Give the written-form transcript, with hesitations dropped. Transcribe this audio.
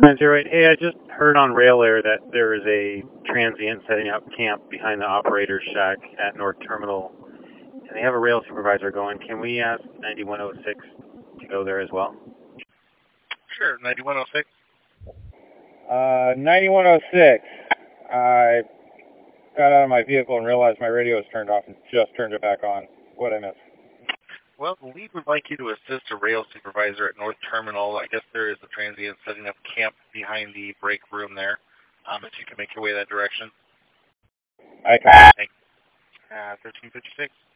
690. Hey, I just heard on Rail Air that there is a transient setting up camp behind the operator's shack at North Terminal, and they have a rail supervisor going. Can we ask 9106 to go there as well? Sure, 9106. 9106. I got out of my vehicle and realized my radio was turned off and just turned it back on. What'd I miss? Well, the lead would like you to assist a rail supervisor at North Terminal. I guess there is a transient setting up camp behind the break room there. If you can make your way that direction. I can. 1356.